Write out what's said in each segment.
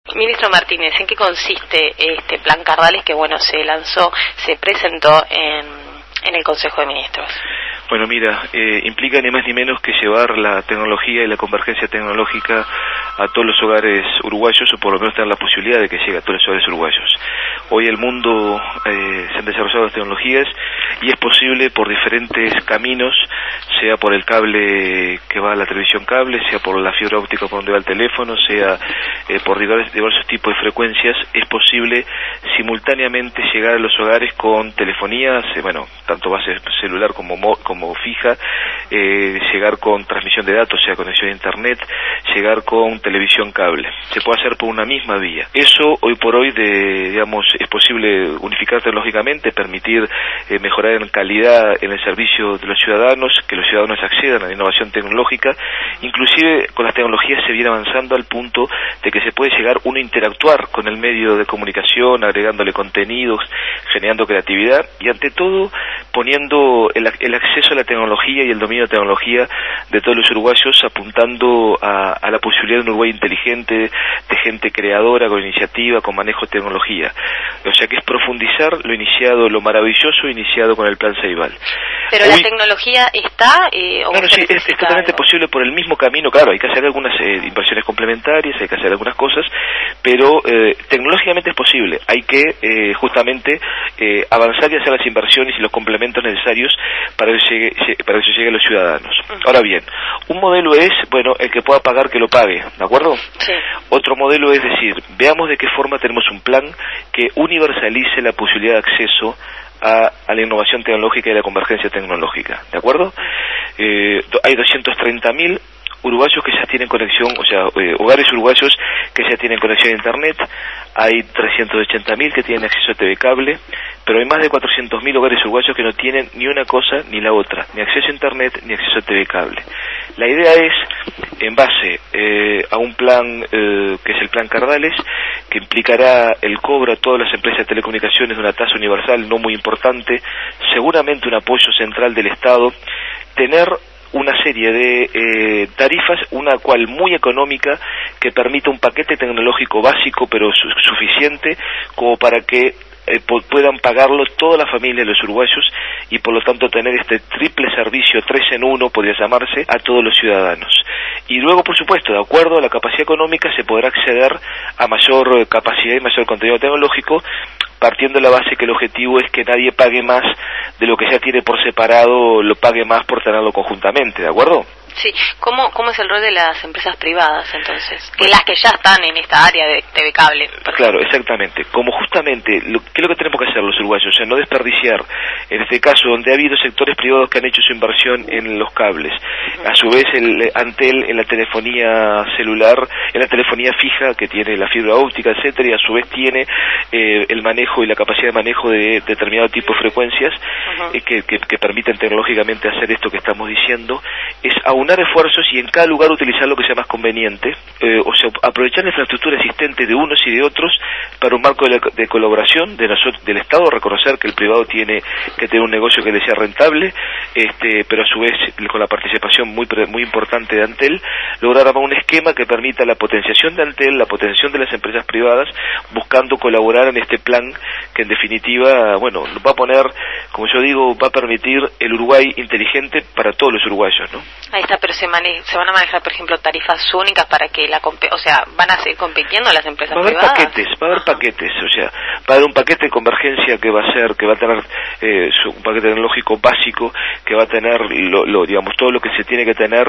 Ministro Martínez, ¿en qué consiste este plan Cardales que, bueno, se lanzó, se presentó en el Consejo de Ministros? Bueno, mira, implica ni más ni menos que llevar la tecnología y la convergencia tecnológica a todos los hogares uruguayos, o por lo menos tener la posibilidad de que llegue a todos los hogares uruguayos. Hoy el mundo se han desarrollado las tecnologías y es posible por diferentes caminos, sea por el cable que va a la televisión cable, sea por la fibra óptica por donde va el teléfono, sea por diversos tipos de frecuencias, es posible simultáneamente llegar a los hogares con telefonía, bueno, tanto base celular como fija, llegar con transmisión de datos, sea conexión a internet, llegar con televisión cable. Se puede hacer por una misma vía. Eso hoy por hoy, digamos, es posible unificar tecnológicamente, permitir mejorar en calidad en el servicio de los ciudadanos, que los ciudadanos accedan a la innovación tecnológica. Inclusive con las tecnologías se viene avanzando al punto de que se puede llegar uno a interactuar con el medio de comunicación, agregándole contenidos, generando creatividad y ante todo poniendo el acceso a la tecnología y el dominio de tecnología de todos los uruguayos, apuntando a la posibilidad de un Uruguay inteligente, de gente creadora, con iniciativa, con manejo de tecnología. O sea que es profundizar lo iniciado, lo maravilloso iniciado con el Plan Ceibal. Pero hoy, ¿la tecnología está? Bueno, sí, es totalmente posible por el mismo camino. Claro, hay que hacer algunas inversiones complementarias, hay que hacer algunas cosas, pero tecnológicamente es posible. Hay que justamente avanzar y hacer las inversiones y los complementos necesarios para que eso llegue a los ciudadanos. Ahora bien, un modelo es, bueno, el que pueda pagar que lo pague, ¿de acuerdo? Sí. Otro modelo es decir, veamos de qué forma tenemos un plan que universalice la posibilidad de acceso a la innovación tecnológica y a la convergencia tecnológica, ¿de acuerdo? Hay 230.000 uruguayos que ya tienen conexión, o sea, hogares uruguayos que ya tienen conexión a internet, hay 380.000 que tienen acceso a TV cable, pero hay más de 400.000 hogares uruguayos que no tienen ni una cosa ni la otra, ni acceso a internet ni acceso a TV cable. La idea es, en base a un plan que es el Plan Cardales, que implicará el cobro a todas las empresas de telecomunicaciones de una tasa universal no muy importante, seguramente un apoyo central del Estado, tener una serie de tarifas, una cual muy económica, que permita un paquete tecnológico básico pero suficiente como para que puedan pagarlo toda la familia de los uruguayos y por lo tanto tener este triple servicio, 3 en 1 podría llamarse, a todos los ciudadanos. Y luego, por supuesto, de acuerdo a la capacidad económica se podrá acceder a mayor capacidad y mayor contenido tecnológico, partiendo de la base que el objetivo es que nadie pague más de lo que ya tiene por separado, lo pague más por tenerlo conjuntamente, ¿de acuerdo? Sí, ¿cómo es el rol de las empresas privadas entonces? Que las que ya están en esta área de TV cable. Claro, exactamente. Como justamente, ¿qué es lo que tenemos que hacer los uruguayos? O sea, no desperdiciar, en este caso, donde ha habido sectores privados que han hecho su inversión en los cables. A su vez, Antel en la telefonía celular, en la telefonía fija, que tiene la fibra óptica, etcétera, y a su vez tiene el manejo y la capacidad de manejo de determinado tipo de frecuencias que permiten tecnológicamente hacer esto que estamos diciendo, es aunar esfuerzos y en cada lugar utilizar lo que sea más conveniente, o sea, aprovechar la infraestructura existente de unos y de otros para un marco de colaboración del Estado, reconocer que el privado tiene que tener un negocio que le sea rentable, pero a su vez con la participación muy importante de Antel, lograr armar un esquema que permita la potenciación de Antel, la potenciación de las empresas privadas, buscando colaborar en este plan que en definitiva, bueno, va a poner, como yo digo, va a permitir el Uruguay inteligente para todos los uruguayos, ¿no? Ahí está, pero se van a manejar, por ejemplo, tarifas únicas para que o sea, van a seguir compitiendo las empresas privadas. Va a haber paquetes, o sea, va a haber un paquete de convergencia que va a tener un paquete tecnológico básico que va a tener digamos todo lo que se tiene que tener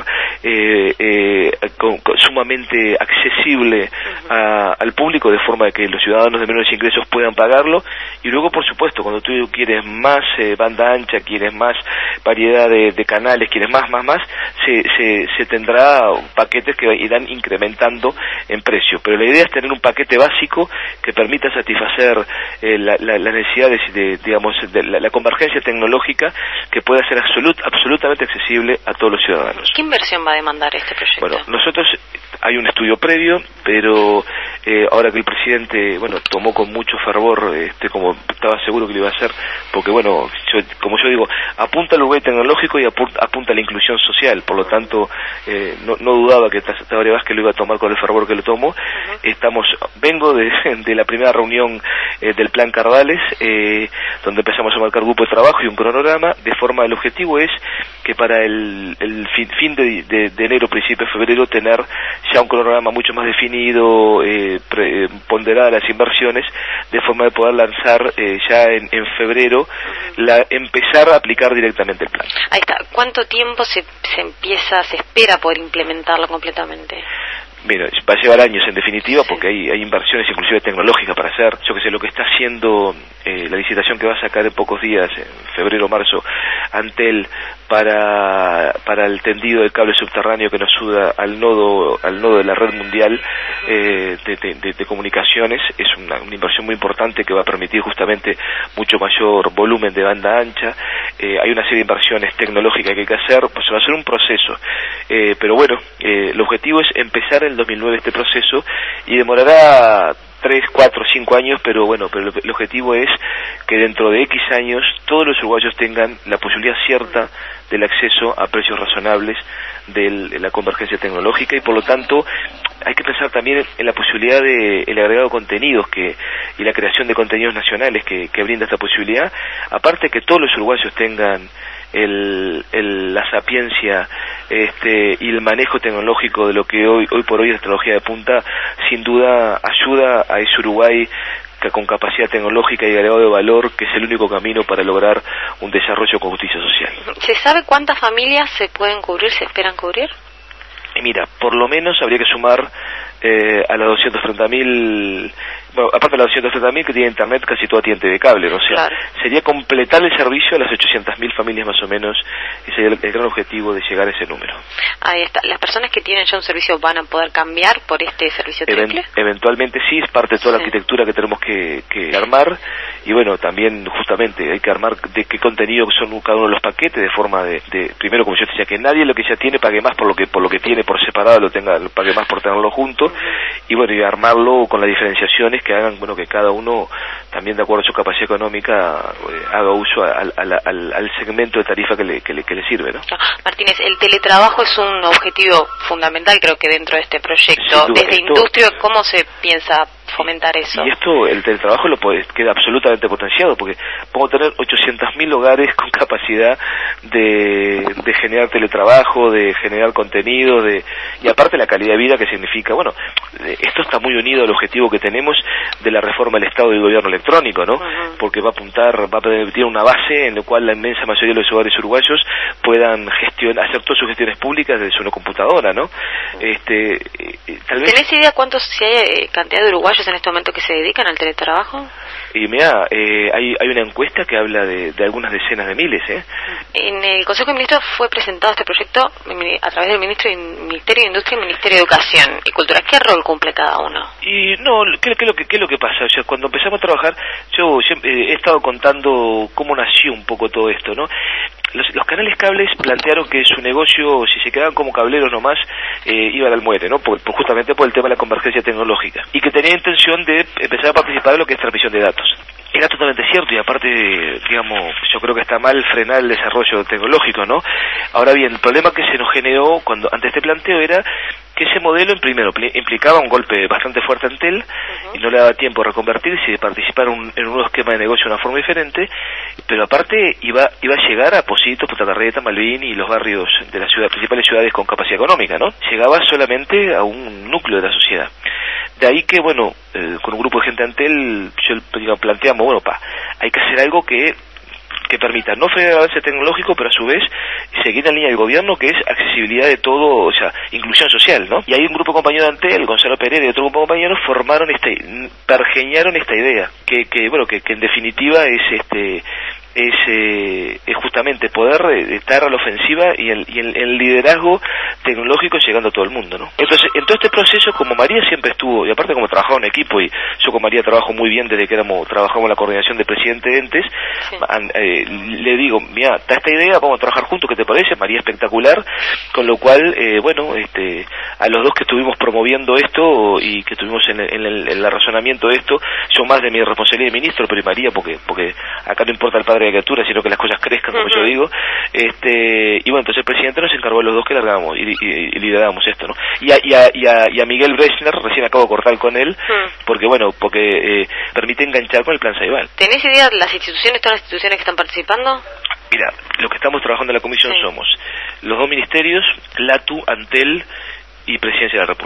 sumamente accesible al público, de forma de que los ciudadanos de menores ingresos puedan pagarlo. Y luego, por supuesto, cuando tú quieres más banda ancha, quieres más variedad de canales, quieres más, se tendrá paquetes que irán incrementando en precio. Pero la idea es tener un paquete básico que permita satisfacer las necesidades de la convergencia tecnológica, que pueda ser absolutamente accesible a todos los ciudadanos. ¿Qué inversión va a demandar este proyecto? Bueno, nosotros hay un estudio previo, pero ahora que el presidente, bueno, tomó con mucho fervor, como estaba seguro que lo iba a hacer, porque bueno, como yo digo, apunta al Uruguay tecnológico y apunta a la inclusión social, por lo tanto, no dudaba que Tabaré Vázquez lo iba a tomar con el fervor que lo tomó. Vengo de la primera reunión del Plan Cardales, donde empezamos a marcar grupo de trabajo y un cronograma, de forma, el objetivo es que para el fin de enero, principio de febrero, tener ya un cronograma mucho más definido, ponderar las inversiones, de forma de poder lanzar ya en febrero, empezar a aplicar directamente el plan. Ahí está. ¿Cuánto tiempo se espera poder implementarlo completamente? Mira, va a llevar años en definitiva, porque hay inversiones inclusive tecnológicas para hacer. Yo que sé, lo que está haciendo la licitación que va a sacar en pocos días, en febrero o marzo, Antel, para el tendido del cable subterráneo que nos suda al nodo de la red mundial de comunicaciones, es una inversión muy importante que va a permitir justamente mucho mayor volumen de banda ancha. Hay una serie de inversiones tecnológicas que hay que hacer, pues va a ser un proceso, pero bueno, el objetivo es empezar en el 2009 este proceso, y demorará 3, 4, 5 años, pero bueno, el objetivo es que dentro de X años todos los uruguayos tengan la posibilidad cierta del acceso a precios razonables de la convergencia tecnológica, y por lo tanto hay que pensar también en la posibilidad de el agregado de contenidos y la creación de contenidos nacionales que brinda esta posibilidad, aparte que todos los uruguayos tengan la sapiencia y el manejo tecnológico de lo que hoy por hoy es tecnología de punta. Sin duda ayuda a ese Uruguay con capacidad tecnológica y agregado de valor, que es el único camino para lograr un desarrollo con justicia social. ¿Se sabe cuántas familias se pueden cubrir, se esperan cubrir? Y mira, por lo menos habría que sumar a las 230.000, bueno, aparte de las 230.000 que tiene internet, casi toda tiene TV cable, ¿no? O sea, claro, sería completar el servicio a las 800.000 familias más o menos, ese sería el gran objetivo de llegar a ese número. Ahí está. ¿Las personas que tienen ya un servicio van a poder cambiar por este servicio triple? Eventualmente sí, es parte de toda la arquitectura que tenemos que armar, y bueno, también justamente hay que armar de qué contenido son cada uno de los paquetes, de forma de primero, como yo decía, que nadie lo que ya tiene pague más por lo que tiene por separado, lo pague más por tenerlo junto, y bueno, y armarlo con las diferenciaciones que hagan, bueno, que cada uno también de acuerdo a su capacidad económica haga uso al segmento de tarifa que le sirve, ¿no? Martínez, el teletrabajo es un objetivo fundamental, creo que dentro de este proyecto. Desde industria, ¿cómo se piensa fomentar eso? Y el teletrabajo queda absolutamente potenciado, porque podemos tener 800.000 hogares con capacidad de generar teletrabajo, de generar contenido, y aparte la calidad de vida que significa. Bueno, esto está muy unido al objetivo que tenemos de la reforma del Estado y del gobierno electrónico, ¿no? Porque va a permitir una base en la cual la inmensa mayoría de los hogares uruguayos puedan hacer todas sus gestiones públicas desde una computadora, ¿no? Tal vez... ¿Tenés idea si hay cantidad de uruguayos en este momento que se dedican al teletrabajo? Y mira, hay una encuesta que habla de algunas decenas de miles, ¿eh? En el Consejo de Ministros fue presentado este proyecto a través del Ministerio de Industria y Ministerio de Educación y Cultura. ¿Qué rol cumple cada uno? Y no, ¿qué es lo que pasa? O sea, cuando empezamos a trabajar, yo he estado contando cómo nació un poco todo esto, ¿no? Los canales cables plantearon que su negocio, si se quedaban como cableros nomás, iban al muere, ¿no? Justamente por el tema de la convergencia tecnológica, y que tenía intención de empezar a participar en lo que es transmisión de datos. Era totalmente cierto, y aparte, digamos, yo creo que está mal frenar el desarrollo tecnológico, ¿no? Ahora bien, el problema que se nos generó ante este planteo era que ese modelo primero implicaba un golpe bastante fuerte a Antel, y no le daba tiempo a reconvertirse y de participar en un nuevo esquema de negocio de una forma diferente, pero aparte iba a llegar a Positos, Punta Carreta, Malvin y los barrios de las principales ciudades con capacidad económica, ¿no? Llegaba solamente a un núcleo de la sociedad. De ahí que, bueno, con un grupo de gente de Antel, planteamos, bueno, hay que hacer algo que permita no frenar el avance tecnológico, pero a su vez seguir la línea del gobierno, que es accesibilidad de todo, o sea, inclusión social, ¿no? Y ahí un grupo de compañeros de Antel, Gonzalo Pereira y otro grupo de compañeros pergeñaron esta idea, que en definitiva es es justamente poder estar a la ofensiva y el liderazgo tecnológico llegando a todo el mundo, ¿no? Entonces, en todo este proceso, como María siempre estuvo, y aparte como trabajaba en equipo, y yo con María trabajo muy bien desde que trabajamos en la coordinación de presidente de entes, sí. Le digo, mira, está esta idea, vamos a trabajar juntos, ¿qué te parece? María espectacular, con lo cual, a los dos que estuvimos promoviendo esto y que estuvimos en el razonamiento de esto, yo más de mi responsabilidad de ministro, pero María, porque acá no importa el padre de la criatura, sino que las cosas crezcan, como yo digo, y bueno, entonces el presidente nos encargó a los dos que largábamos y liderábamos esto, ¿no? Y a Miguel Brechner, recién acabo de cortar con él, porque permite enganchar con el plan Ceibal. ¿Tenés idea de todas las instituciones que están participando? Mira, lo que estamos trabajando en la comisión somos los dos ministerios, LATU, Antel y Presidencia de la República.